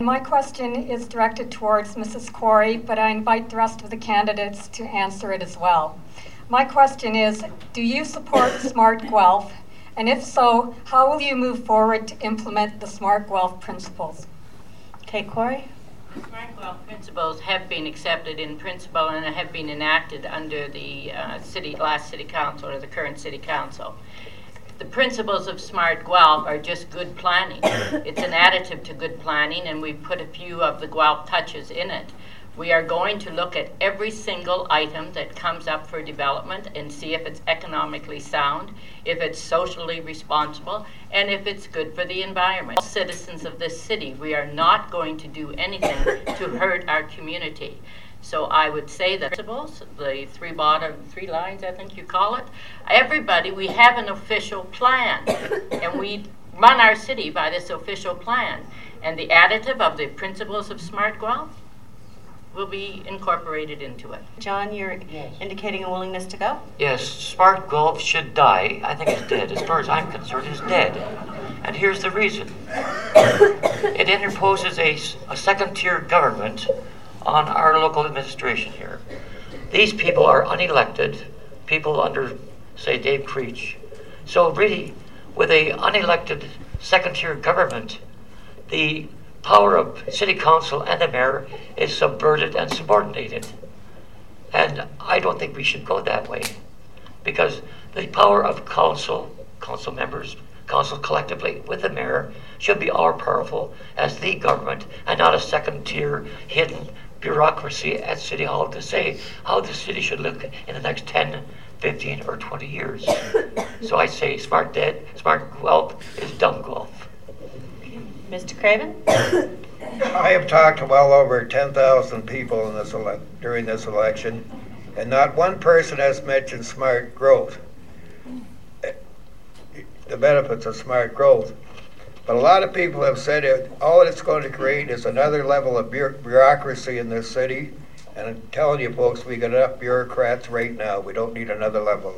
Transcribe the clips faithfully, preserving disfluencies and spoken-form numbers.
My question is directed towards Missus Corey, but I invite the rest of the candidates to answer it as well. My question is, do you support Smart Guelph? And if so, how will you move forward to implement the Smart Guelph principles? Okay, Corey? Smart Guelph principles have been accepted in principle and have been enacted under the uh, city last city council or the current city council. The principles of Smart Guelph are just good planning. It's an additive to good planning, and we've put a few of the Guelph touches in it. We are going to look at every single item that comes up for development and see if it's economically sound, if it's socially responsible, and if it's good for the environment. All citizens of this city, we are not going to do anything to hurt our community. So I would say that principles, the three bottom, three lines, I think you call it, everybody, we have an official plan, and we run our city by this official plan. And the additive of the principles of Smart Guelph will be incorporated into it. John, you're yes. indicating a willingness to go? Yes, Smart Guelph should die. I think it's dead. As far as I'm concerned, it's dead. And here's the reason. It interposes a, a second-tier government on our local administration here. These people are unelected, people under, say, Dave Creech. So really, with a unelected second-tier government, the power of city council and the mayor is subverted and subordinated. And I don't think we should go that way, because the power of council, council members, council collectively with the mayor should be all powerful as the government and not a second-tier hidden bureaucracy at City Hall to say how the city should look in the next ten, fifteen, or twenty years. So I say Smart dead, Smart Guelph is dumb Guelph. Mister Craven? I have talked to well over ten thousand people in this ele- during this election, and not one person has mentioned smart growth, the benefits of smart growth. But a lot of people have said it, all it's going to create is another level of bu- bureaucracy in this city. And I'm telling you folks, we got enough bureaucrats right now. We don't need another level.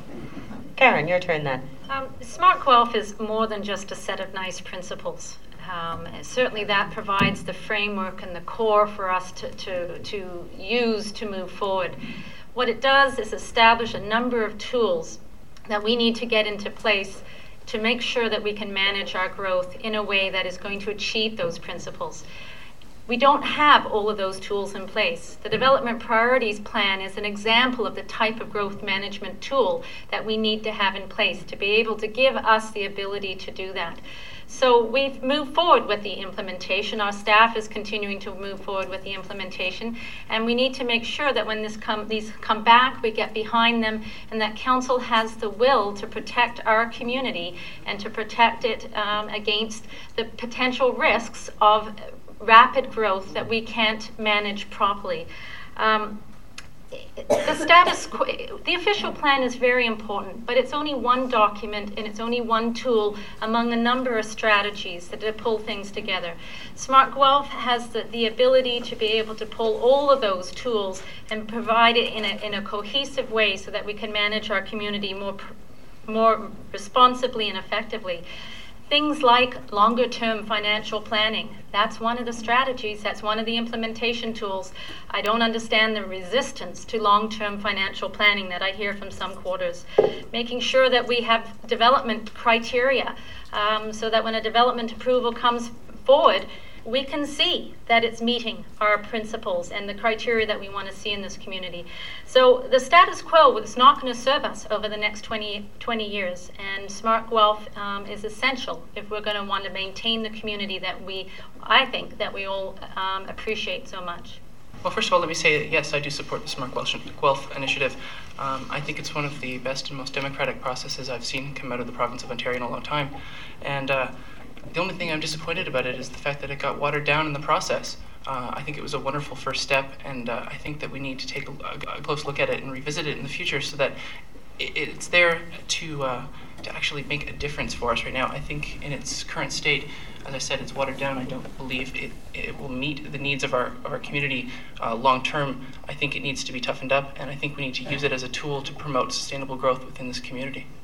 Karen, your turn then. Um, Smart Guelph is more than just a set of nice principles. Um, certainly that provides the framework and the core for us to, to, to use to move forward. What it does is establish a number of tools that we need to get into place to make sure that we can manage our growth in a way that is going to achieve those principles. We don't have all of those tools in place. The Development Priorities Plan is an example of the type of growth management tool that we need to have in place to be able to give us the ability to do that. So we've moved forward with the implementation. Our staff is continuing to move forward with the implementation, and we need to make sure that when this come, these come back, we get behind them, and that council has the will to protect our community and to protect it um, against the potential risks of rapid growth that we can't manage properly. Um, the status quo, the official plan is very important, but it's only one document and it's only one tool among a number of strategies that to pull things together. Smart Guelph has the, the ability to be able to pull all of those tools and provide it in a, in a cohesive way so that we can manage our community more, more responsibly and effectively. Things like longer-term financial planning. That's one of the strategies. That's one of the implementation tools. I don't understand the resistance to long-term financial planning that I hear from some quarters. Making sure that we have development criteria um, so that when a development approval comes forward, we can see that it's meeting our principles and the criteria that we want to see in this community. So the status quo is not going to serve us over the next twenty, twenty years, and Smart Guelph um, is essential if we're going to want to maintain the community that we, I think, that we all um, appreciate so much. Well, first of all, let me say that yes, I do support the Smart Guelph initiative. Um, I think it's one of the best and most democratic processes I've seen come out of the province of Ontario in a long time. And uh, the only thing I'm disappointed about it is the fact that it got watered down in the process. Uh, I think it was a wonderful first step, and uh, I think that we need to take a, a close look at it and revisit it in the future so that it, it's there to uh, to actually make a difference for us right now. I think in its current state, as I said, it's watered down. I don't believe it, it will meet the needs of our, of our community uh, long term. I think it needs to be toughened up, and I think we need to use it as a tool to promote sustainable growth within this community.